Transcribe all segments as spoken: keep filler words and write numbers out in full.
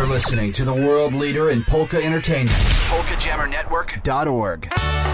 You're listening to the world leader in polka entertainment, polka jammer network dot org.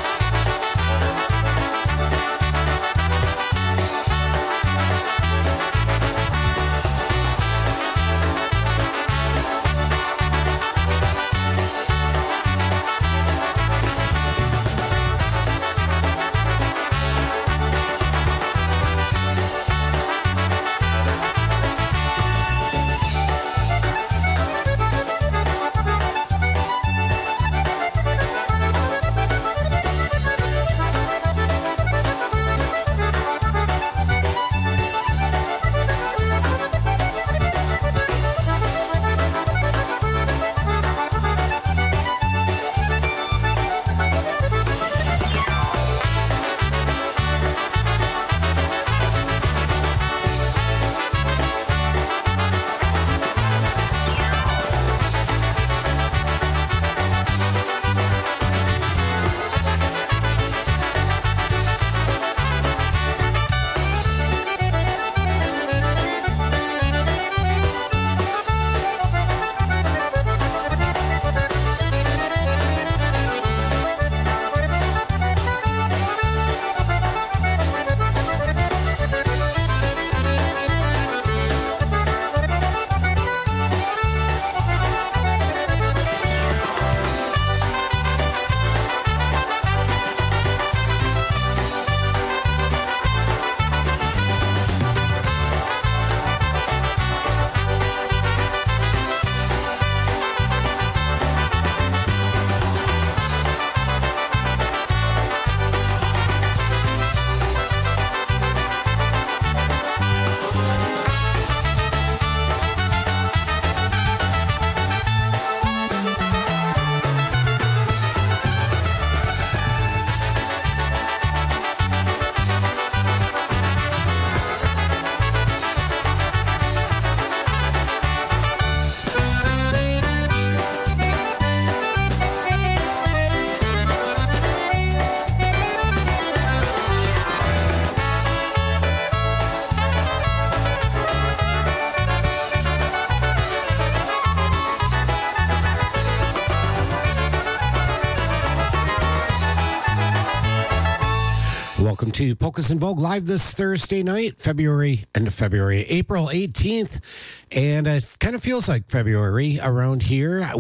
Welcome to Polkas in Vogue live this Thursday night, February, end of February, April eighteenth. And it kind of feels like February around here.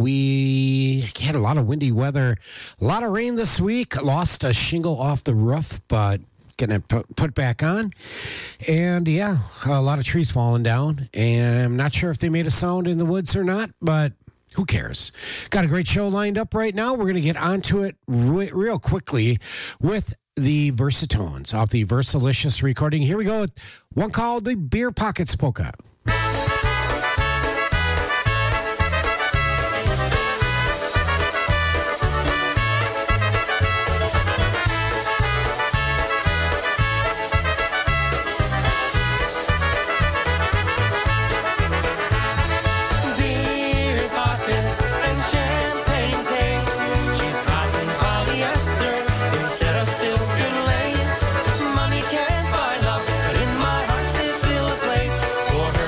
We had a lot of windy weather, a lot of rain this week, lost a shingle off the roof, but gonna put, put back on. And yeah, a lot of trees falling down. And I'm not sure if they made a sound in the woods or not, but who cares? Got a great show lined up right now. We're going to get onto it re- real quickly with the Versatones off the Versalicious recording. Here we go with one called the Beer Pockets Polka. For her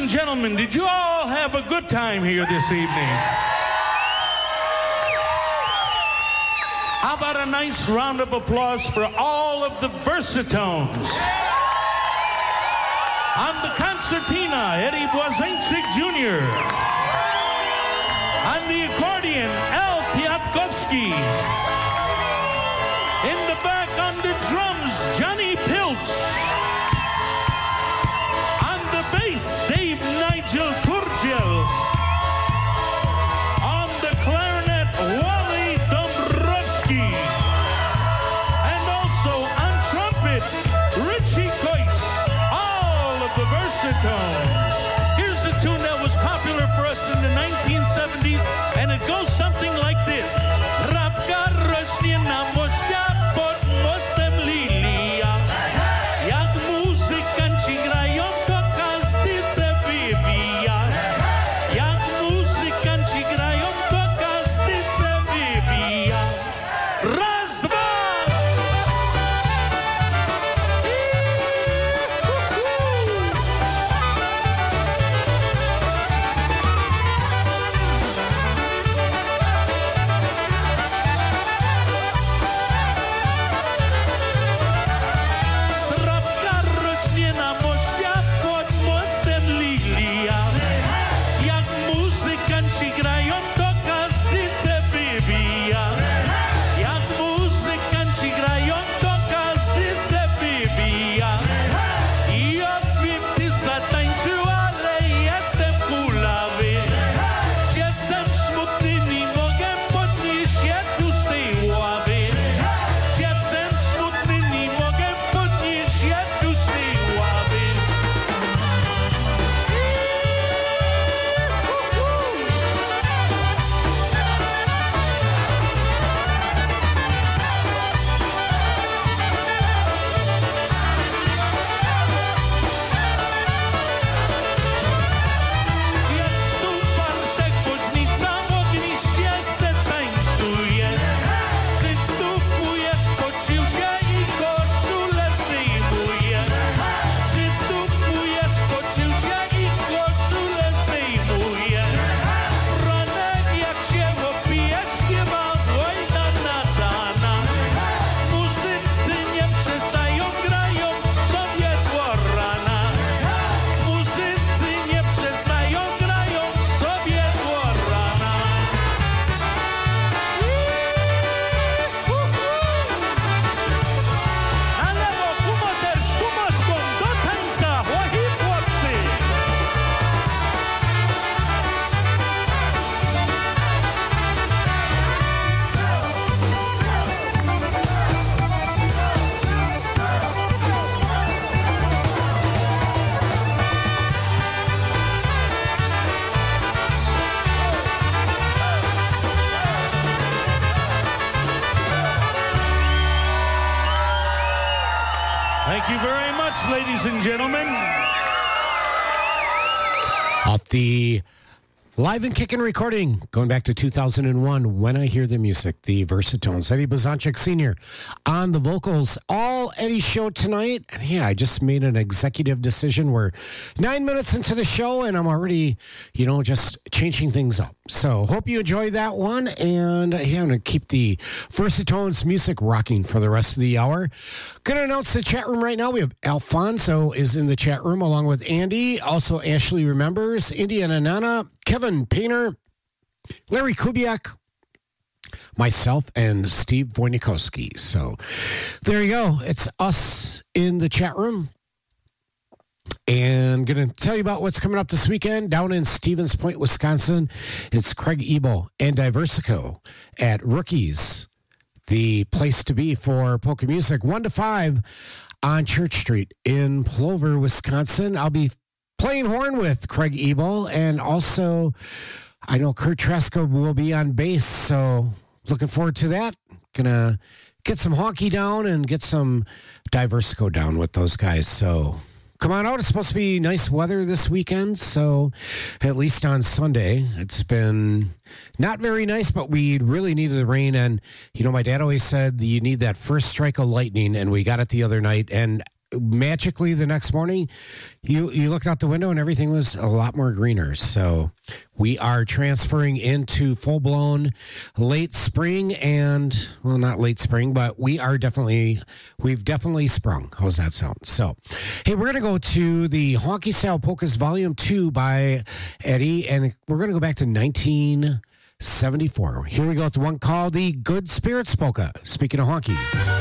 and gentlemen, did you all have a good time here this evening? How about a nice round of applause for all of the Versatones? On the concertina, Eddie Błazeńczyk Junior On the accordion, Al Piatkowski. In the back on the drums, Johnny Pilch. On the bass, Dave Nigel Turgel. On the clarinet, Wally Dombrowski. And also on trumpet, Richie Kois. All of the Versatones. Here's a tune that was popular for us in the nineteen seventies, and it goes something like this. Rabka rośnie na moście pod mostem lilia. Jak muzykanci grają, to każdy se wybija. Jak muzykanci grają, to każdy se wybija. Raz, dwa! Thank you very much, ladies and gentlemen. Off the live and kicking recording, going back to two thousand one, When I Hear the Music, the Versatones. Eddie Błazeńczyk Senior on the vocals. All Eddie show tonight. And yeah, I just made an executive decision. We're nine minutes into the show, and I'm already, you know, just changing things up. So hope you enjoyed that one. And yeah, I'm going to keep the Versatones music rocking for the rest of the hour. Going to announce the chat room right now. We have Alfonso is in the chat room along with Andy. Also, Ashley Remembers, Indiana Nana, Kevin Painter, Larry Kubiak, myself, and Steve Wojnikowski. So there you go. It's us in the chat room. And going to tell you about what's coming up this weekend down in Stevens Point, Wisconsin. It's Craig Ebel and Diversico at Rookies, the place to be for polka music, one to five on Church Street in Plover, Wisconsin. I'll be playing horn with Craig Ebel, and also I know Kurt Tresco will be on bass, so looking forward to that. Gonna get some honky down and get some Diversico down with those guys, so come on out. It's supposed to be nice weather this weekend, so at least on Sunday. It's been not very nice, but we really needed the rain. And, you know, my dad always said you need that first strike of lightning, and we got it the other night. And magically the next morning, you you looked out the window and everything was a lot more greener. So we are transferring into full blown late spring, and well, not late spring, but we are definitely we've definitely sprung. How's that sound? So, hey, we're gonna go to the Honky Style Polkas Volume Two by Eddie, and we're gonna go back to nineteen seventy-four. Here we go with the one called the Good Spirits Polka. Speaking of honky.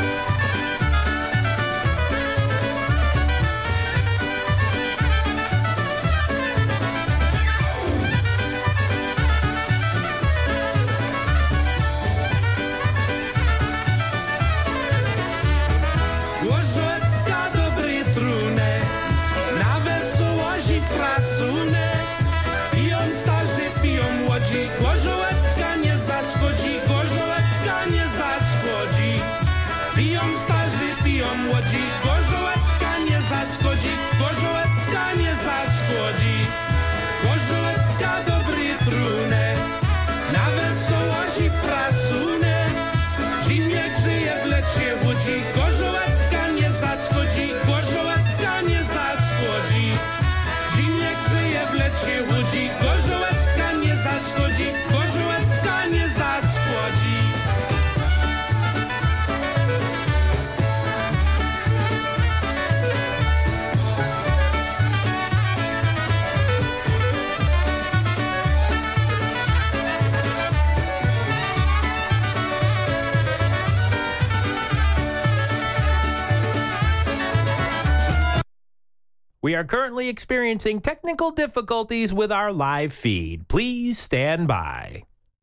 We are currently experiencing technical difficulties with our live feed. Please stand by.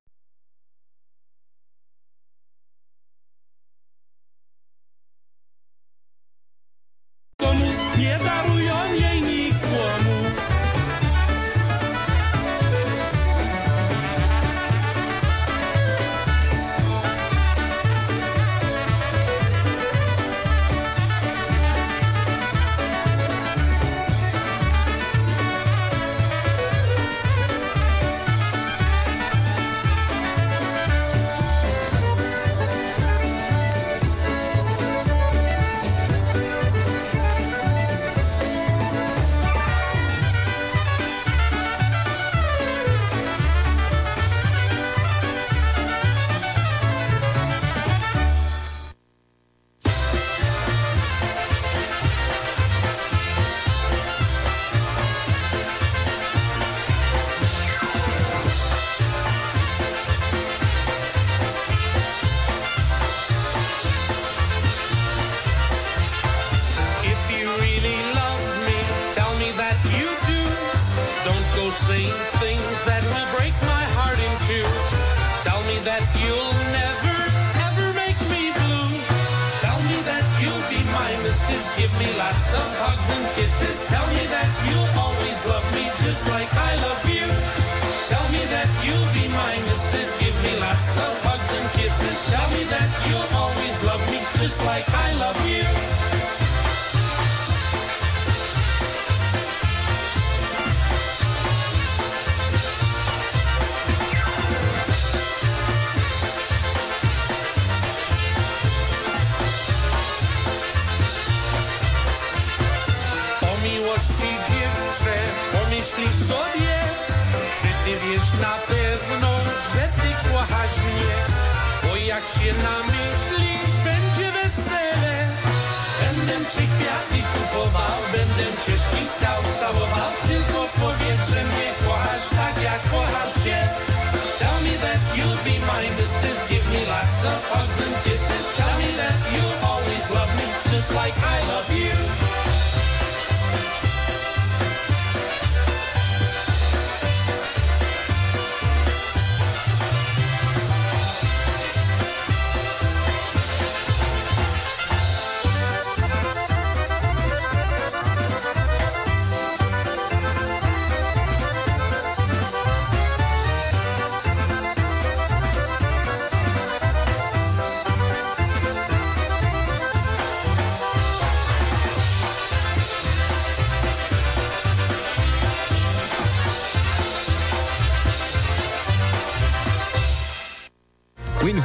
Give me lots of hugs and kisses. Tell me that you'll always love me just like I love you. Tell me that you'll be my missus. Give me lots of hugs and kisses. Tell me that you'll always love me just like I love you. Pomyśl sobie, czy ty wiesz na pewno, że ty kochasz mnie, bo jak się namyślisz, będzie wesele. Będę ci kwiaty kupował, będę cię ściskał, całował, tylko powiedz, że mnie kochasz tak jak kocham cię. Tell me that you'll be my missus, give me lots of hugs and kisses. Tell me that you'll always love me, just like I love you.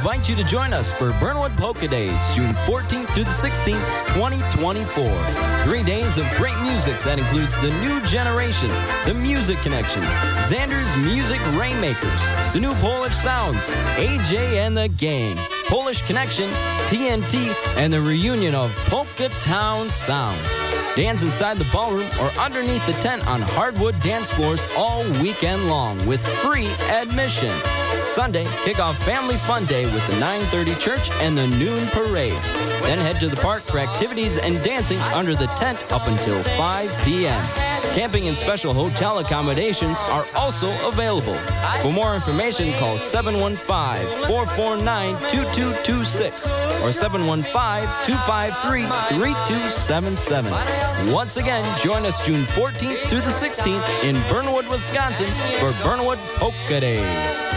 invite you to join us for Burnwood Polka Days, June fourteenth through the sixteenth, twenty twenty-four. Three days of great music that includes the New Generation, the Music Connection, Xander's Music Rainmakers, the New Polish Sounds, A J and the Gang, Polish Connection, T N T, and the reunion of Polka Town Sound. Dance inside the ballroom or underneath the tent on hardwood dance floors all weekend long with free admission. Sunday, kick off Family Fun Day with the nine thirty church and the noon parade. Then head to the park for activities and dancing under the tent up until five p.m. Camping and special hotel accommodations are also available. For more information, call seven one five, four four nine, two two two six or seven one five, two five three, three two seven seven. Once again, join us June fourteenth through the sixteenth in Burnwood, Wisconsin for Burnwood Polka Days.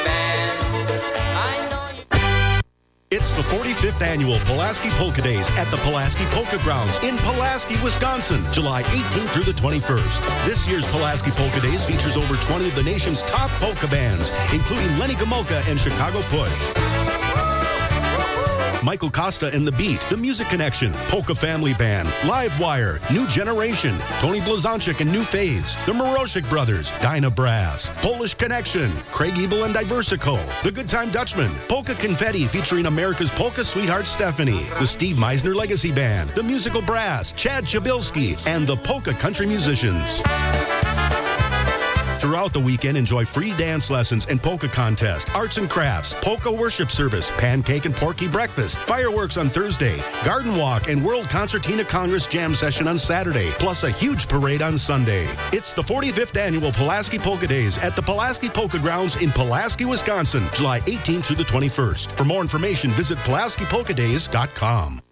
It's the forty-fifth annual Pulaski Polka Days at the Pulaski Polka Grounds in Pulaski, Wisconsin, July eighteenth through the twenty-first. This year's Pulaski Polka Days features over twenty of the nation's top polka bands, including Lenny Gomulka and Chicago Push, Michael Costa and The Beat, The Music Connection, Polka Family Band, Livewire, New Generation, Tony Blazonczyk and New Phase, The Moroshik Brothers, Dyna Brass, Polish Connection, Craig Ebel and Diversico, The Good Time Dutchman, Polka Confetti featuring America's Polka Sweetheart Stephanie, the Steve Meisner Legacy Band, The Musical Brass, Chad Chabilski, and the Polka Country Musicians. Throughout the weekend, enjoy free dance lessons and polka contest, arts and crafts, polka worship service, pancake and porky breakfast, fireworks on Thursday, garden walk, and World Concertina Congress jam session on Saturday, plus a huge parade on Sunday. It's the forty-fifth annual Pulaski Polka Days at the Pulaski Polka Grounds in Pulaski, Wisconsin, July eighteenth through the twenty-first. For more information, visit Pulaski Polka Days dot com.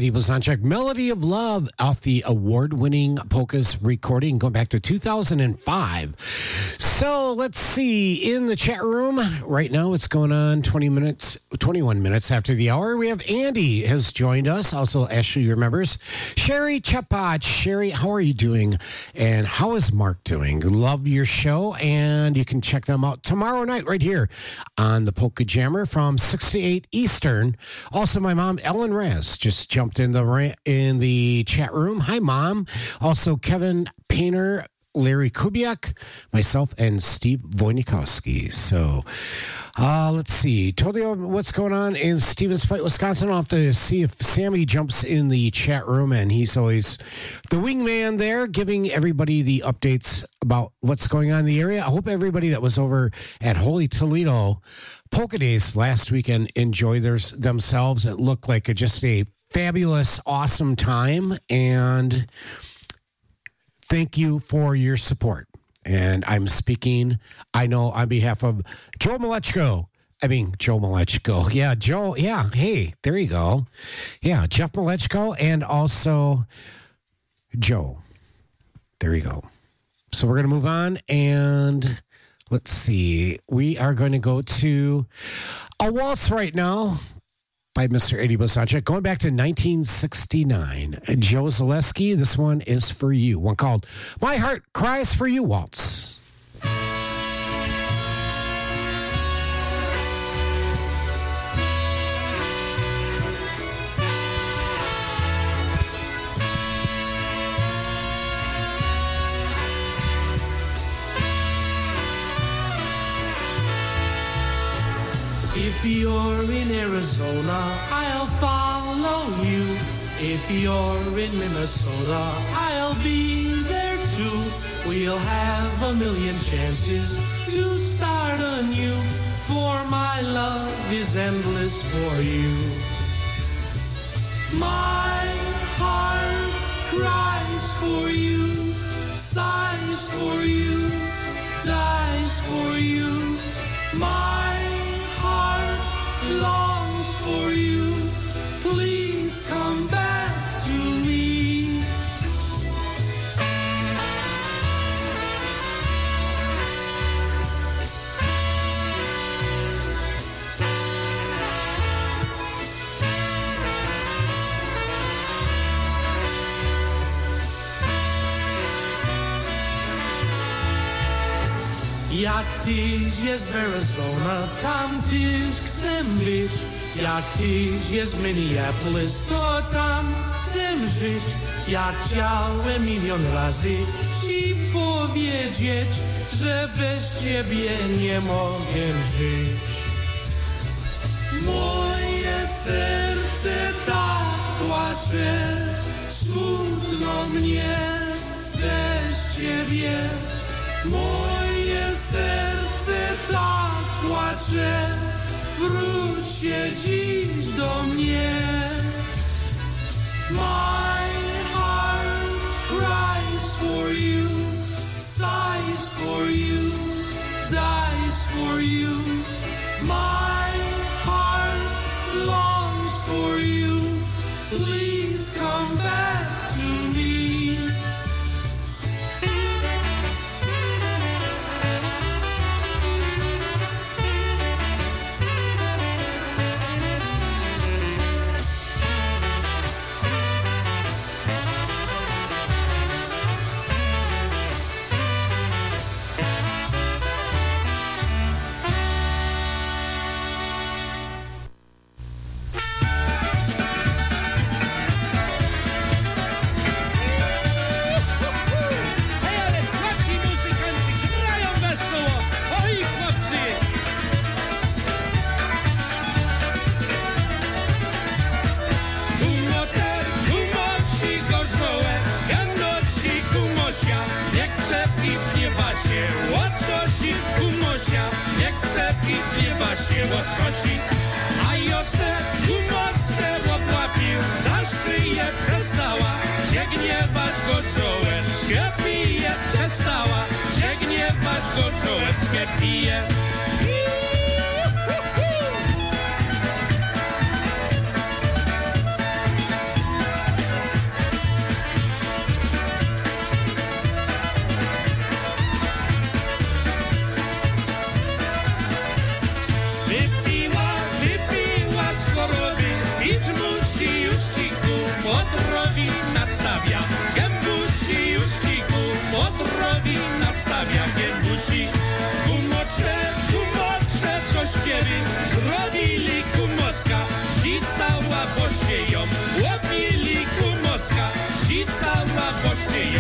Eddie Blazonczyk, Melody of Love, off the award-winning Polkas recording going back to two thousand five. So let's see, in the chat room right now, it's going on twenty minutes, twenty-one minutes after the hour. We have Andy has joined us. Also, Ashley remembers. Sherry Chapach. Sherry, how are you doing? And how is Mark doing? Love your show, and you can check them out tomorrow night right here on the Polka Jammer from six to eight Eastern. Also, my mom, Ellen Raz, just jumped in the ra- in the chat room. Hi, Mom. Also, Kevin Painter, Larry Kubiak, myself, and Steve Wojnikowski. So, uh, let's see. Told you what's going on in Stevens Point, Wisconsin. I'll have to see if Sammy jumps in the chat room, and he's always the wingman there, giving everybody the updates about what's going on in the area. I hope everybody that was over at Holy Toledo Polka Days last weekend enjoyed their, themselves. It looked like a, just a fabulous, awesome time, and thank you for your support. And I'm speaking, I know, on behalf of Joe Malechko. I mean, Joe Malechko. Yeah, Joe. Yeah. Hey, there you go. Yeah, Jeff Malechko and also Joe. There you go. So we're going to move on, and let's see. We are going to go to a waltz right now by Mister Eddie Blazonczyk, going back to nineteen sixty-nine. Joe Zaleski, this one is for you. One called My Heart Cries for You Waltz. If you're in Arizona, I'll follow you. If you're in Minnesota, I'll be there too. We'll have a million chances to start anew, for my love is endless for you. My heart cries for you, sighs for you, dies for you. My longs for you, please come back to me. Jak tyś jest w Arizona, tam tyś chcę być. Jak tyś jest w Minneapolis, to tam chcę żyć. Ja chciałem milion razy ci powiedzieć, że bez ciebie nie mogę żyć. Moje serce tak płacze, smutno mnie bez ciebie. Moje serce tak płacze, wróćcie dziś do mnie. My heart cries for you, sighs for you, dies for you. My heart longs for you, please come back to me. A Józef gumostę obłapił, za szyję przestała się gniewać Gorzołeckie pije. Przestała się gniewać Gorzołeckie pije.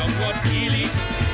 motociclili.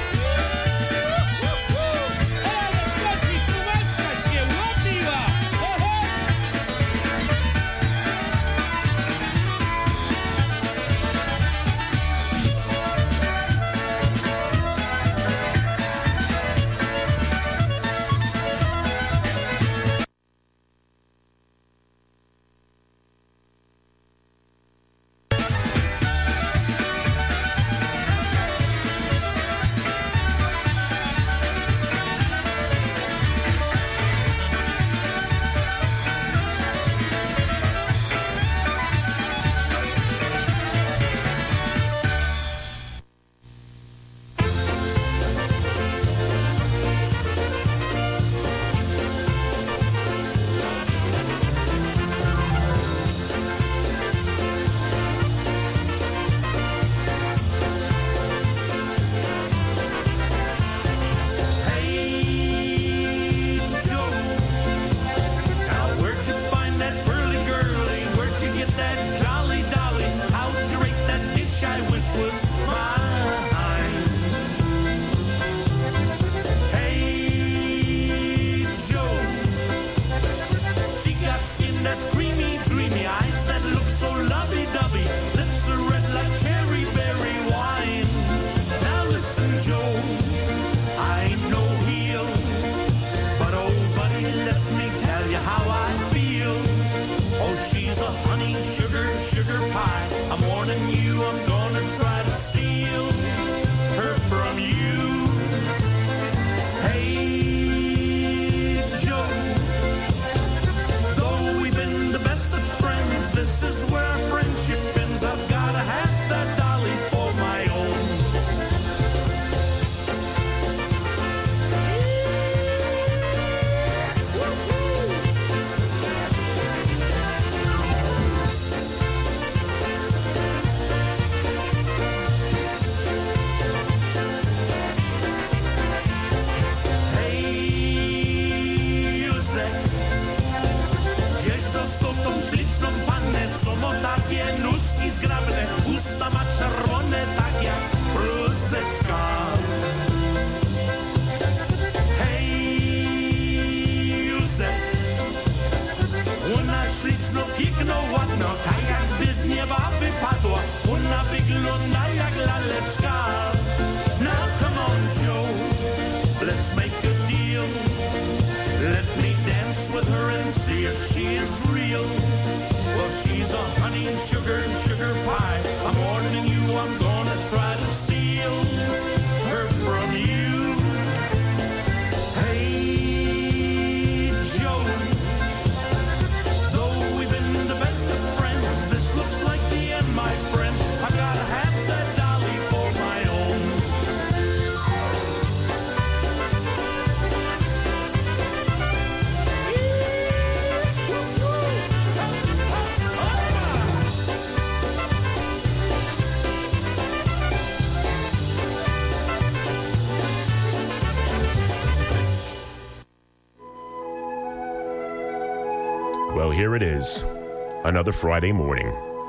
Well, here it is, another Friday morning.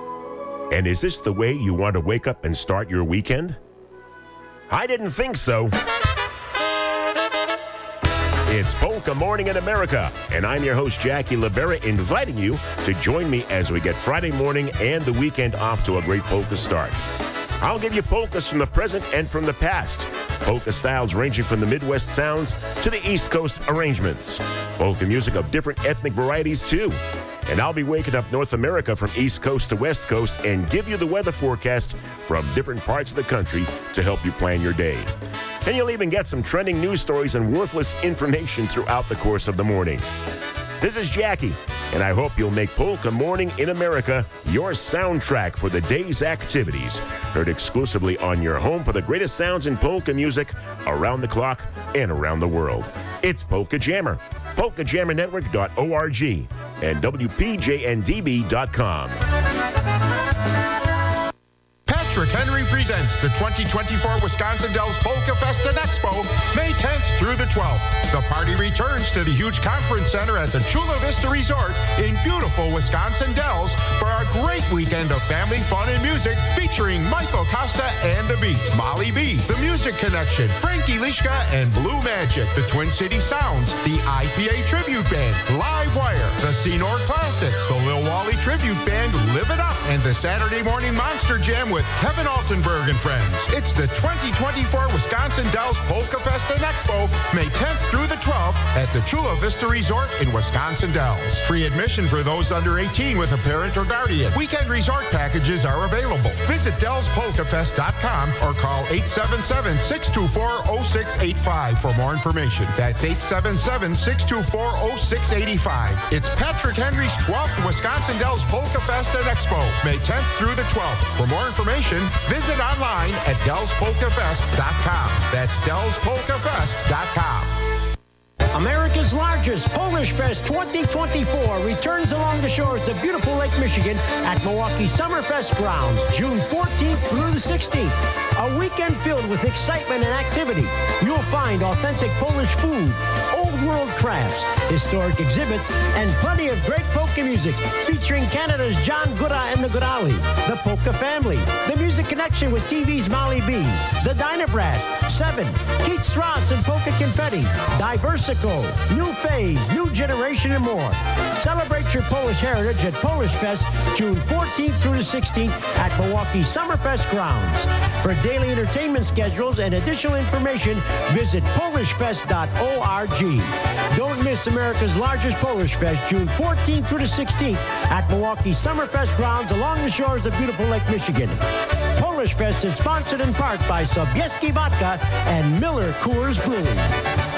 And is this the way you want to wake up and start your weekend? I didn't think so. It's Polka Morning in America, and I'm your host, Jackie Libera, inviting you to join me as we get Friday morning and the weekend off to a great polka start. I'll give you polkas from the present and from the past. Polka styles ranging from the Midwest sounds to the East Coast arrangements. Polka music of different ethnic varieties, too. And I'll be waking up North America from East Coast to West Coast and give you the weather forecast from different parts of the country to help you plan your day. And you'll even get some trending news stories and worthless information throughout the course of the morning. This is Jackie, and I hope you'll make Polka Morning in America your soundtrack for the day's activities. Heard exclusively on your home for the greatest sounds in polka music around the clock and around the world. It's Polka Jammer, polka jammer network dot org, and W P J N D B dot com. Patrick Henry presents the twenty twenty-four Wisconsin Dells Polka Fest and Expo, May tenth through the twelfth. The party returns to the huge conference center at the Chula Vista Resort in beautiful Wisconsin Dells for a great weekend of family fun and music featuring Michael Costa and the the Beat, Molly B, The Music Connection, Frankie Lishka, and Blue Magic, the Twin City Sounds, the I P A Tribute Band, Live Wire, the Senor Classics, the Lil Wally Tribute Band, Live It Up, and the Saturday Morning Monster Jam with Kevin Altenberg and friends. It's the twenty twenty-four Wisconsin Dells Polka Fest and Expo, May tenth through the twelfth at the Chula Vista Resort in Wisconsin Dells. Free admission for those under eighteen with a parent or guardian. Weekend resort packages are available. Visit dells polka fest dot com or call eight seven seven, six two four, zero six eight five for more information. That's eight seven seven, six two four, zero six eight five. It's Patrick Henry's twelfth Wisconsin Dells Polka Fest and Expo, May tenth through the twelfth. For more information, visit online at dells polka fest dot com. That's dells polka fest dot com. America's largest Polish Fest twenty twenty-four returns along the shores of beautiful Lake Michigan at Milwaukee Summerfest grounds, June fourteenth through the sixteenth. A weekend filled with excitement and activity. You'll find authentic Polish food, old world crafts, historic exhibits, and plenty of great polka music featuring Canada's John Guda and the Gudali, the Polka Family, the Music Connection with T V's Molly B, the Dynabrass, Seven, Keith Strauss and Polka Confetti, Diversico, New Phase, New Generation, and more. Celebrate your Polish heritage at Polish Fest, June fourteenth through the sixteenth at Milwaukee Summerfest grounds. For daily entertainment schedules and additional information, visit polish fest dot org. Don't miss America's largest Polish Fest, June fourteenth through the sixteenth at Milwaukee Summerfest grounds along the shores of beautiful Lake Michigan. Polish Fest is sponsored in part by Sobieski Vodka and Miller Coors Brewing.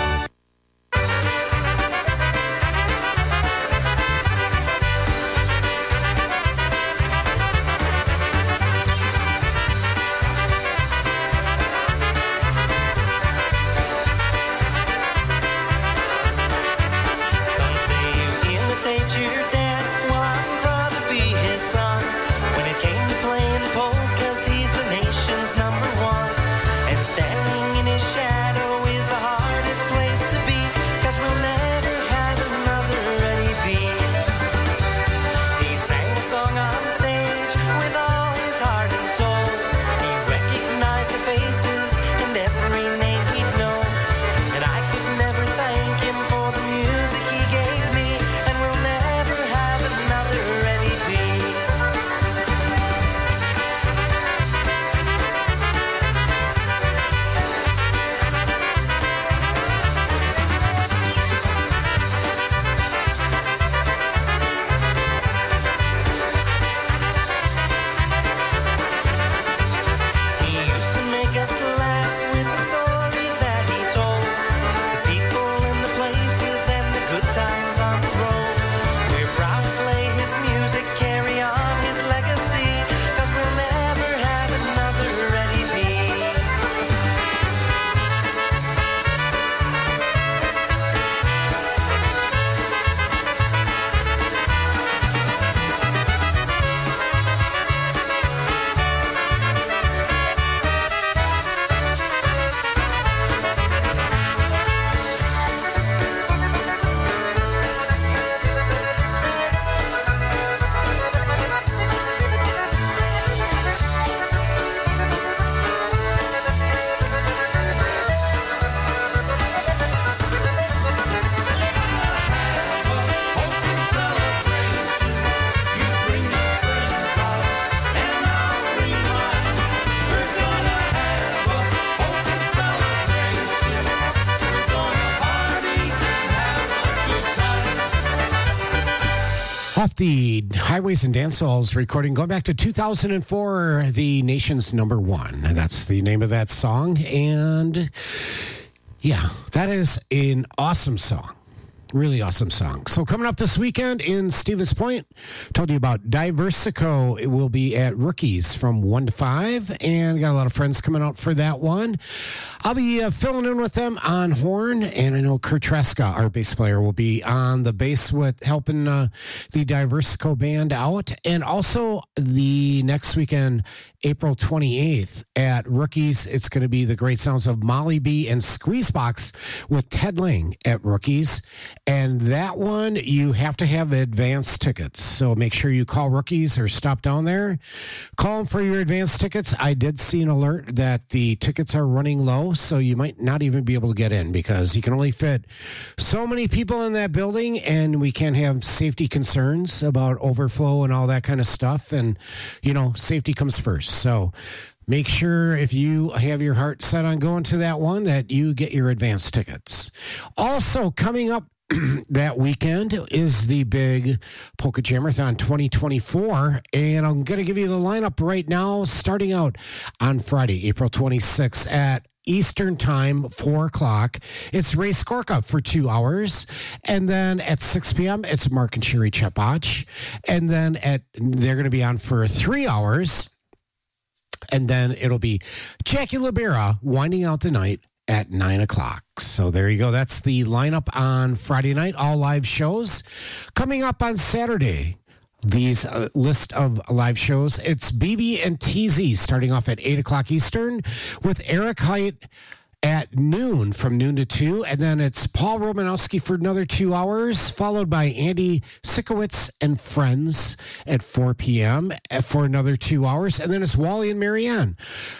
Off the Highways and Dance Halls recording, going back to two thousand four, the nation's number one. That's the name of that song. And yeah, that is an awesome song. Really awesome song. So coming up this weekend in Stevens Point, told you about Diversico. It will be at Rookies from one to five, and got a lot of friends coming out for that one. I'll be uh, filling in with them on horn, and I know Kurt Tresca, our bass player, will be on the bass with helping uh, the Diversico band out. And also the next weekend April twenty-eighth at Rookies, it's going to be the great sounds of Molly B and Squeezebox with Ted Lang at Rookies. And that one, you have to have advance tickets. So make sure you call Rookies or stop down there. Call them for your advance tickets. I did see an alert that the tickets are running low, so you might not even be able to get in because you can only fit so many people in that building, and we can't have safety concerns about overflow and all that kind of stuff. And, you know, safety comes first. So make sure if you have your heart set on going to that one that you get your advance tickets. Also coming up that weekend is the big Polka Jammerthon twenty twenty-four, and I'm going to give you the lineup right now, starting out on Friday, April twenty-sixth at Eastern Time, four o'clock. It's Ray Skorka for two hours. And then at six p.m., it's Mark and Sherry Chepach. And then at they're going to be on for three hours. And then it'll be Jackie Libera winding out the night at nine o'clock. So there you go. That's the lineup on Friday night, all live shows. Coming up on Saturday, these uh, list of live shows, it's B B and T Z starting off at eight o'clock Eastern with Eric Height at noon, from noon to two. And then it's Paul Romanowski for another two hours, followed by Andy Sikowitz and Friends at four p.m. for another two hours. And then it's Wally and Marianne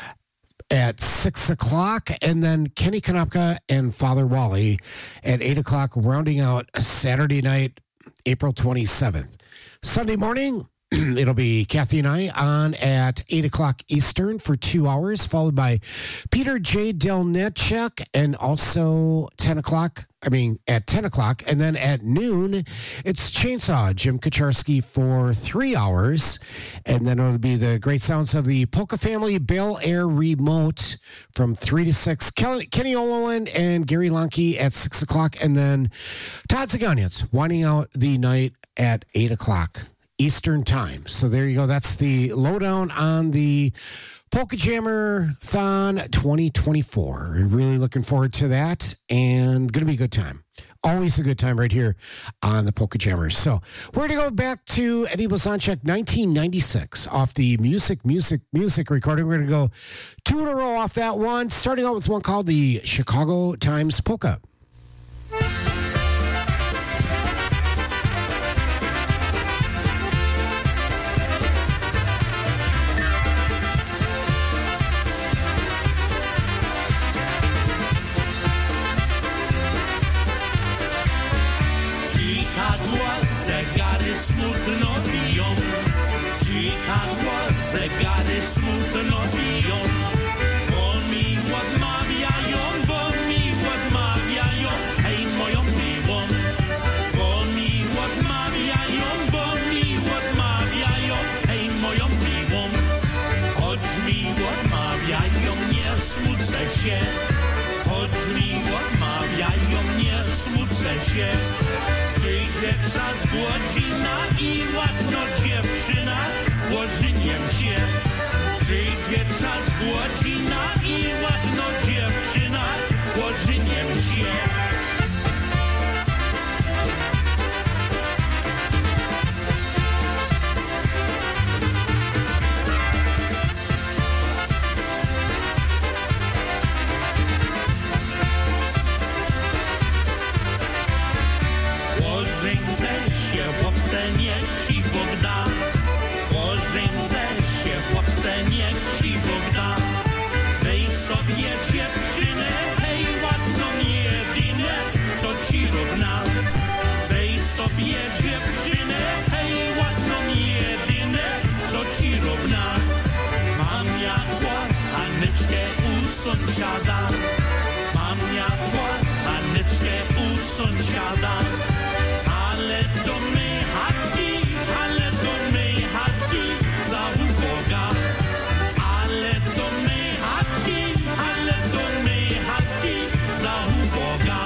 at six o'clock, and then Kenny Konopka and Father Wally at eight o'clock, rounding out Saturday night, April twenty-seventh. Sunday morning, it'll be Kathy and I on at eight o'clock Eastern for two hours, followed by Peter J. Delnetchuk, and also ten o'clock, I mean, at ten o'clock. And then at noon, it's Chainsaw, Jim Kaczarski for three hours. And then it'll be the great sounds of the Polka Family Bel Air Remote from three to six. Kel- Kenny Olowen and Gary Lonke at six o'clock. And then Todd Zaganians winding out the night at eight o'clock Eastern Time. So there you go. That's the lowdown on the Polka Jammer-thon twenty twenty-four. Really looking forward to that, and going to be a good time. Always a good time right here on the Polka Jammers. So we're going to go back to Eddie Blazonczyk, nineteen ninety-six, off the Music, Music, Music recording. We're going to go two in a row off that one, starting out with one called the Chicago Times Polka. Zegary smutno biją, bo mi odmawiają, bo mi odmawiają, hej moją miłą. Bo mi odmawiają, bo mi odmawiają, hej moją miłą. Choć mi odmawiają, nie smucę się. Choć mi odmawiają, nie smucę się. Przyjdzie czas godzina i ładno dziewczyna łożyniem się. Przyjdzie czas godzina i ładno dziewczyna łożyniem się. Łożynce się chłopce niech ci Bóg da. Łożynce się chłopce niech ci Bóg da. Weź sobie dziewczynę, hej ładną jedynę, co ci równa. Weź sobie dziewczynę, hej ładną jedynę, co ci równa. Mam jadła Anyczkę u sąsiada. Mam jadła Anyczkę u sąsiada. Ale do my chatki, ale do my chatki, za Boga. Ale do my chatki, ale do my chatki, za Boga.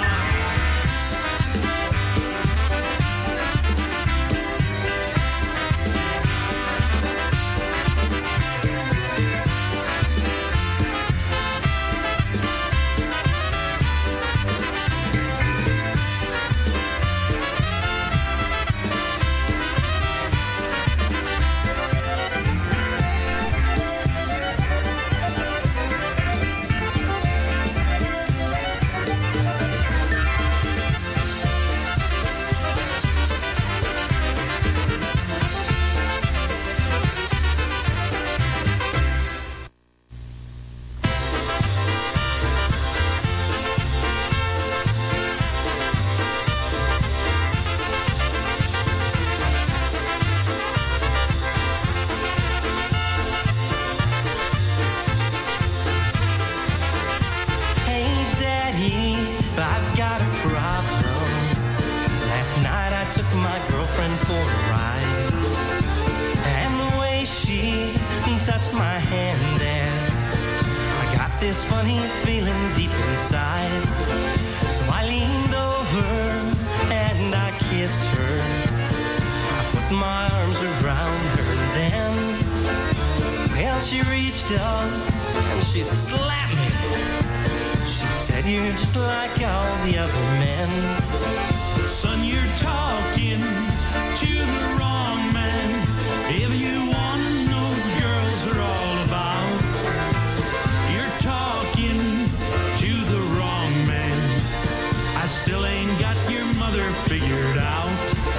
this funny feeling deep inside. So I leaned over and I kissed her. I put my arms around her then. Well, she reached out and she slapped me. She said, you're just like all the other men. Son, you're talking to the wrong man. If you want to know what girls are all about, you're talking to the wrong man. I still ain't got your mother figured out.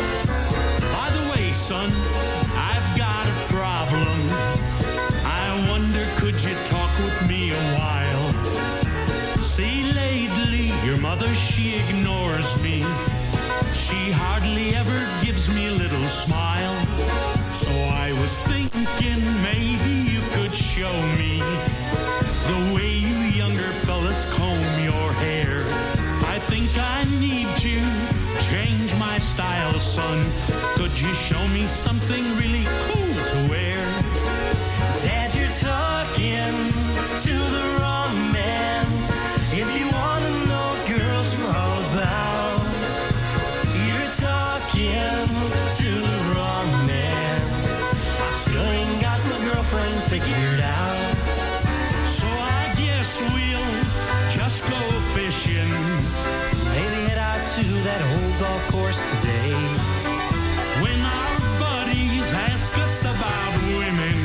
By the way, son, I've got a problem. I wonder, could you talk with me a while? See, lately, your mother, she ignores me. She hardly ever gives me a little smile. So I was thinking maybe you could show me the way you younger fellas comb your hair. I think I need to change my style, son. Could you show me something really cool to wear? Dad, you're talking to the wrong man. If you want to know what girls are all about, you're talking to the wrong man. I still ain't got my girlfriend figured out. So I guess we'll just go fishing. Maybe head out to that old golf course today. When our buddies ask us about women,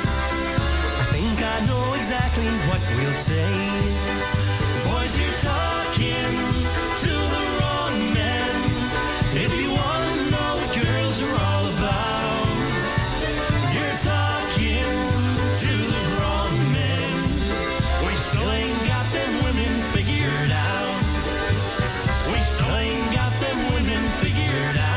I think I know exactly what we'll say. Boys, you're talking to the wrong men. If you want to know what girls are all about, you're talking to the wrong men. We still ain't got them women figured out. We still ain't got them women figured out.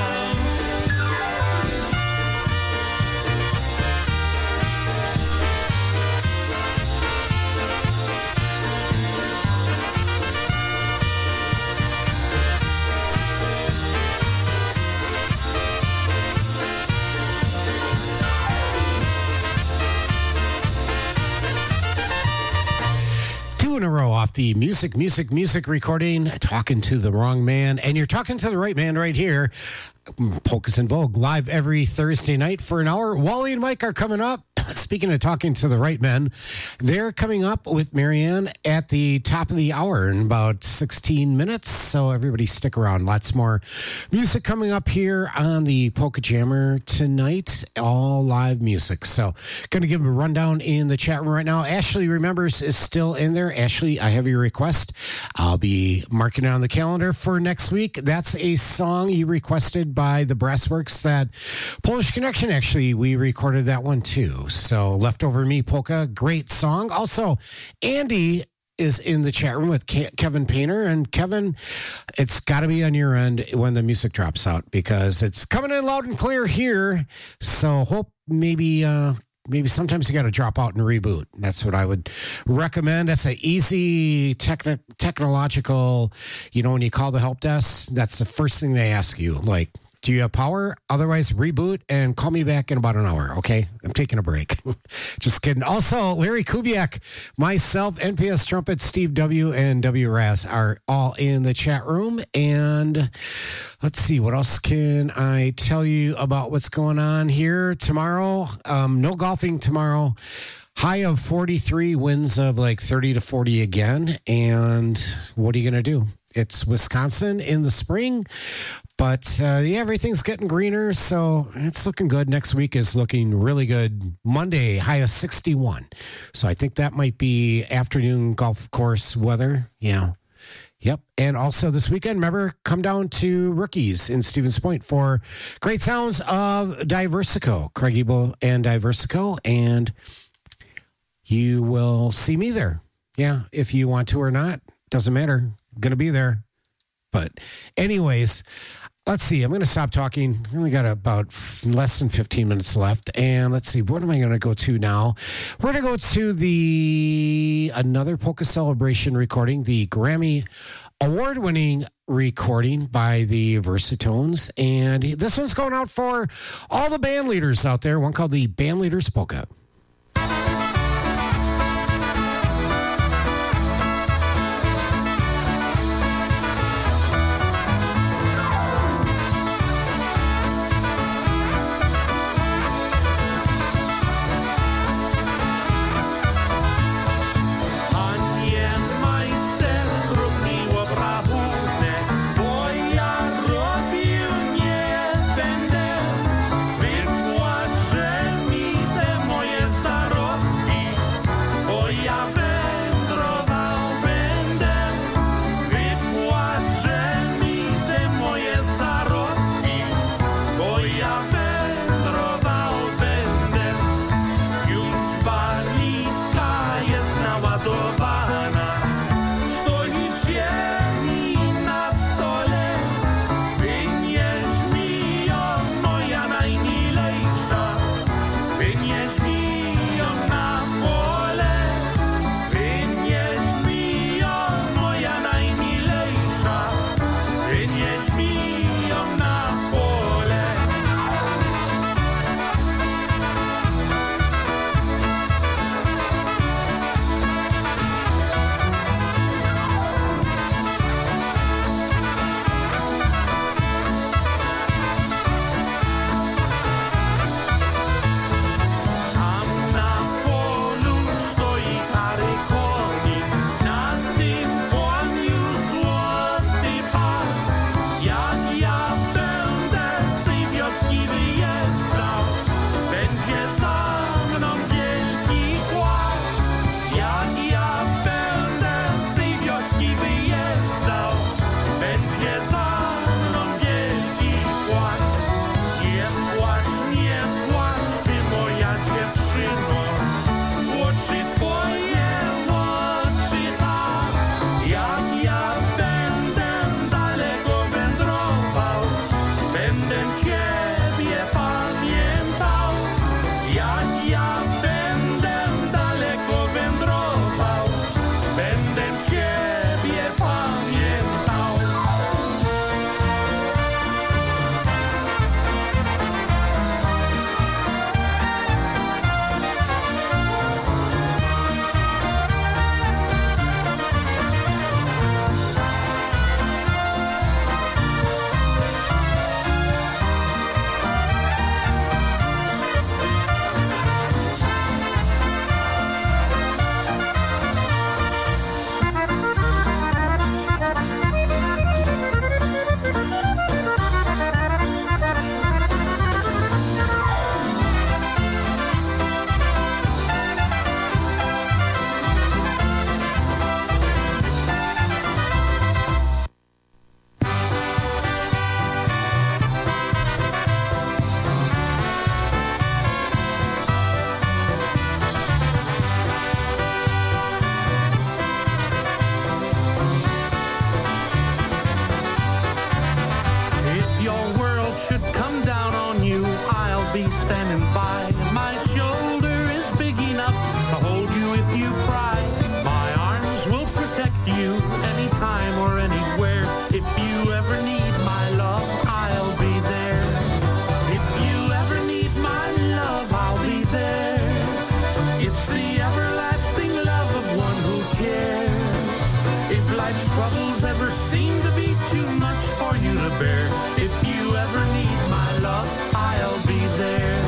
Two in a row off the music, music, music recording, Talking to the Wrong Man. And you're talking to the right man right here. Polkas in Vogue, live every Thursday night for an hour. Wally and Mike are coming up. Speaking of talking to the right men, they're coming up with Marianne at the top of the hour in about sixteen minutes. So everybody stick around. Lots more music coming up here on the Polka Jammer tonight. All live music. So going to give them a rundown in the chat room right now. Ashley Remembers is still in there. Ashley, I have your request. I'll be marking it on the calendar for next week. That's a song you requested by the Brassworks, that Polish Connection. Actually, we recorded that one too. So Leftover Me Polka, great song. Also, Andy is in the chat room with Ke- Kevin Painter. And Kevin, it's got to be on your end when the music drops out, because it's coming in loud and clear here. So hope maybe... uh Maybe sometimes you got to drop out and reboot. That's what I would recommend. That's an easy techni- technological, you know, when you call the help desk, that's the first thing they ask you. Like, do you have power? Otherwise, reboot and call me back in about an hour, okay? I'm taking a break. Just kidding. Also, Larry Kubiak, myself, N P S Trumpet, Steve W., and W. Raz are all in the chat room. And let's see, what else can I tell you about what's going on here tomorrow? Um, no golfing tomorrow. High of forty-three, winds of like thirty to forty again. And what are you going to do? It's Wisconsin in the spring. But, uh, yeah, everything's getting greener, so it's looking good. Next week is looking really good. Monday, high of sixty-one. So I think that might be afternoon golf course weather. Yeah. Yep. And also this weekend, remember, come down to Rookies in Stevens Point for great sounds of Diversico, Craig Ebel and Diversico. And you will see me there. Yeah. If you want to or not, doesn't matter. I'm going to be there. But anyways, let's see. I'm going to stop talking. I only got about less than fifteen minutes left. And let's see. What am I going to go to now? We're going to go to the another Polka Celebration recording, the Grammy award-winning recording by the Versatones. And this one's going out for all the band leaders out there. One called the Band Leaders Polka. zlutowana. Stoi cieni na stole, wynieś mi ją, moja najmilejsza, wynieś mi ją na pole, wynieś mi ją, moja najmilejsza, wynieś mi ją na pole. Tam na polu stoi stary konik, na tym koniu złoty pas. Jak ja będę z tej wioski wyjeżdżał, będzie za mną wielki kład. Jak ja będę z tej wioski wyjeżdżał, będzie za mną wielki kład. Nie płacz, nie płacz, ty moja dziewczyno, oczy twoje oczy tak. Jak ja będę daleko wędrował, będę ciebie pamiętał. Jak ja będę daleko wędrował, będę ciebie pamiętał. If your world should come down on you, I'll be standing by. My shoulder is big enough to hold you if you cry. My arms will protect you anytime or anywhere. If you ever need my love, I'll be there. If you ever need my love, I'll be there. It's the everlasting love of one who cares. If life's troubles ever seem to be too much for you to bear, if you ever need my love, I'll be there.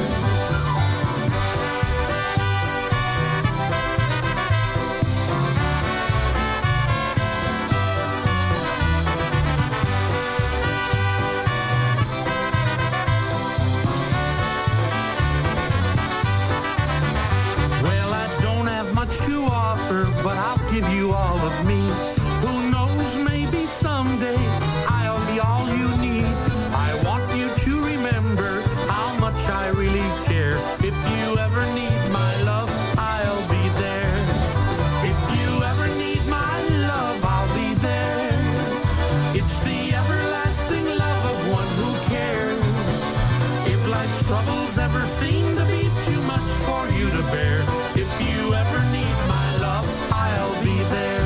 Well, I don't have much to offer, but I'll give you all of me. Who knows, maybe someday I'll be all you need. I want you to remember how much I really care. If you ever need my love, I'll be there. If you ever need my love, I'll be there. It's the everlasting love of one who cares. If life's troubles ever seem to be too much for you to bear, if you ever need my love, I'll be there.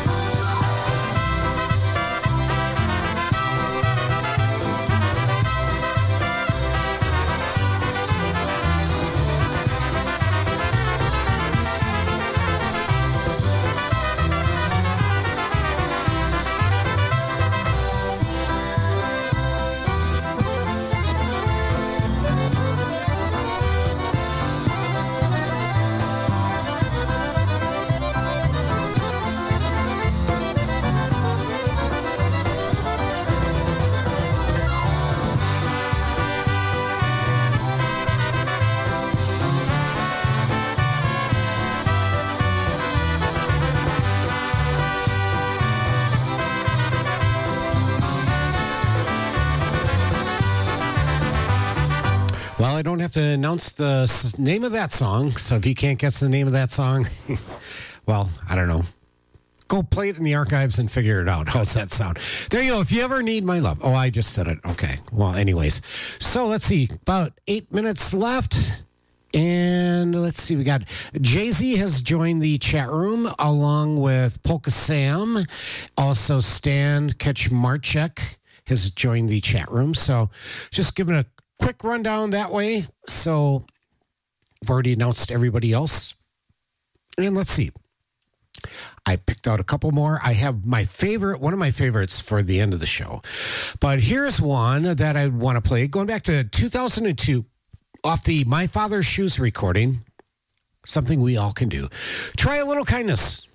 Well, I don't have to announce the s- name of that song, so if you can't guess the name of that song, well, I don't know. Go play it in the archives and figure it out. How's that sound? There you go. If you ever need my love. Oh, I just said it. Okay. Well, anyways. So let's see. About eight minutes left. And let's see. We got Jay-Z has joined the chat room along with Polka Sam. Also, Stan Kaczmarczyk has joined the chat room. So just giving a quick rundown that way. So I've already announced everybody else. And let's see. I picked out a couple more. I have my favorite, one of my favorites for the end of the show. But here's one that I want to play. Going back to two thousand two, off the My Father's Shoes recording, Something We All Can Do. Try a Little Kindness.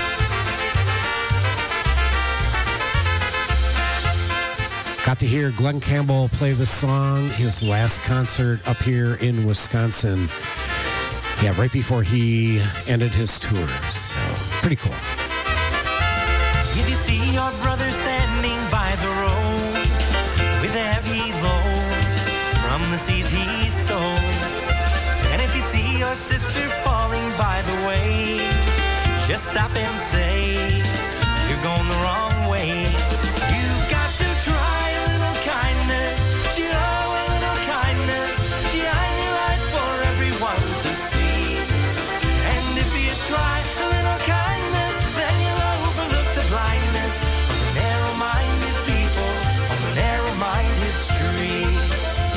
Got to hear Glenn Campbell play the song, his last concert up here in Wisconsin. Yeah, right before he ended his tour. So, pretty cool. If you see your brother standing by the road with a heavy load from the seeds he sowed, and if you see your sister falling by the way, just stop and say, you're going the wrong way. You've got to try a little kindness, show a little kindness, shine your light for everyone to see. And if you try a little kindness, then you'll overlook the blindness of the narrow-minded people on the narrow-minded streets.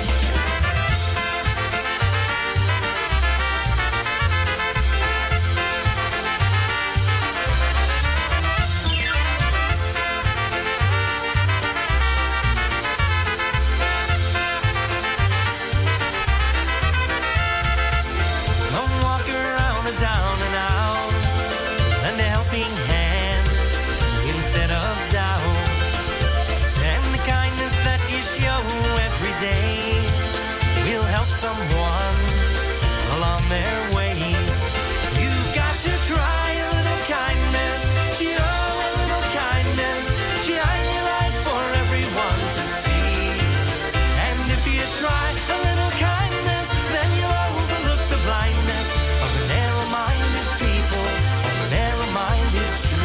Don't walk around the down and out, lend a helping hand instead of doubt. And the kindness that you show every day will help someone along their way. You've got to try a little kindness, show a little kindness, shine your light for everyone to see. And if you try a little kindness, then you'll overlook the blindness of the narrow-minded people on the narrow-minded street.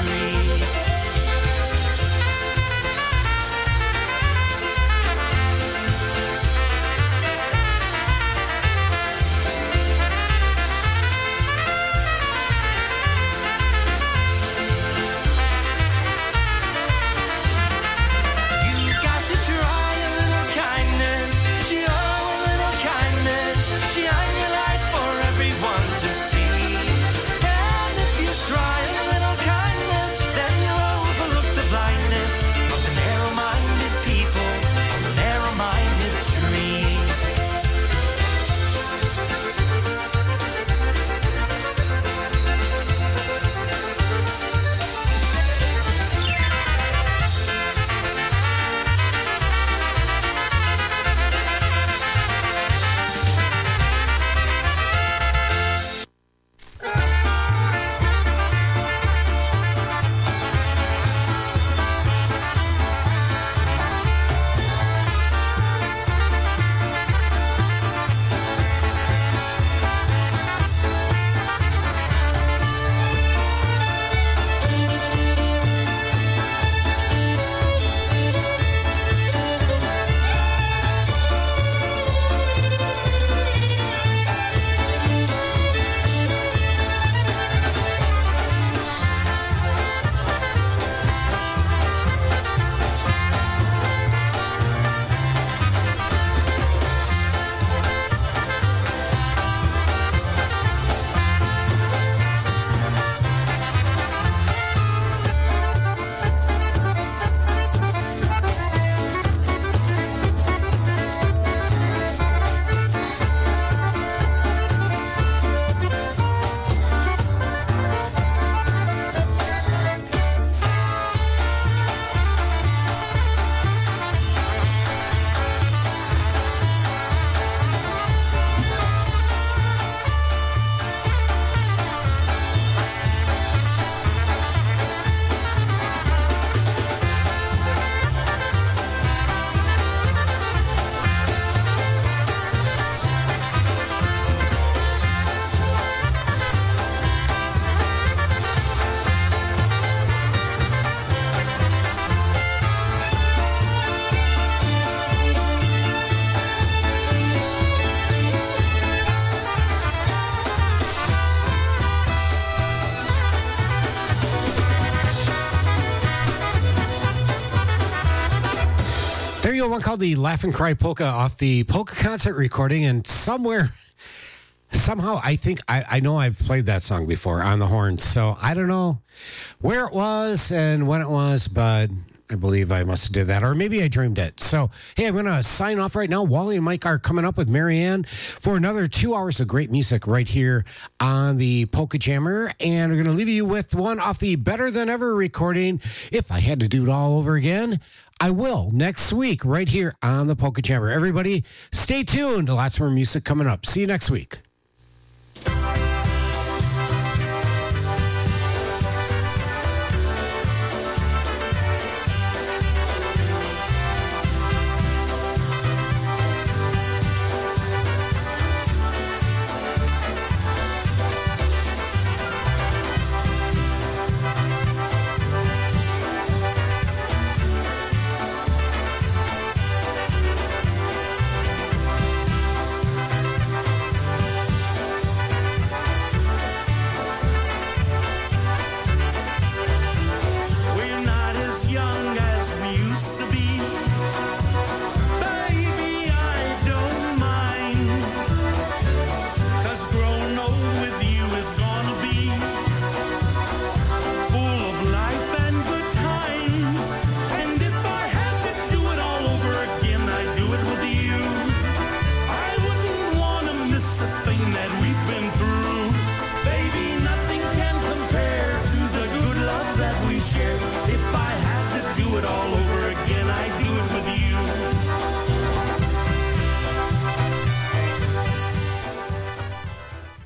bring you one called the Laugh and Cry Polka off the Polka concert recording, and somewhere, somehow, I think, I, I know I've played that song before on the horns, so I don't know where it was and when it was, but I believe I must have did that, or maybe I dreamed it. So, hey, I'm going to sign off right now. Wally and Mike are coming up with Marianne for another two hours of great music right here on the Polka Jammer, and we're going to leave you with one off the Better Than Ever recording. If I had to do it all over again, I will next week right here on the Polka Jammer. Everybody, stay tuned. Lots more music coming up. See you next week.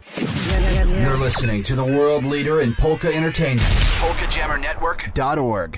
You're listening to the world leader in polka entertainment, polka jammer network dot org.